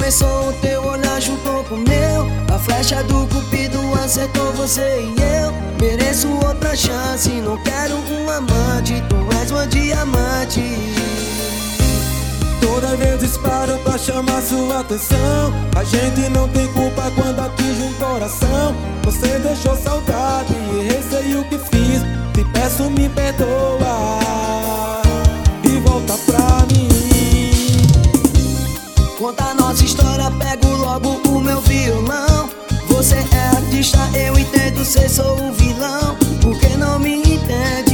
começou, o teu olhar juntou com o meu. A flecha do cupido acertou você e eu. Mereço outra chance, não quero um amante, tu és uma diamante. Toda vez disparo pra chamar sua atenção. A gente não tem culpa quando atinge um coração. Você deixou saudade, errei, sei o que fiz. Te peço, me perdoa e volta pra mim. Conta a nossa história, pego logo o meu violão. Você é artista, eu entendo, cê sou um vilão. Por que não me entende?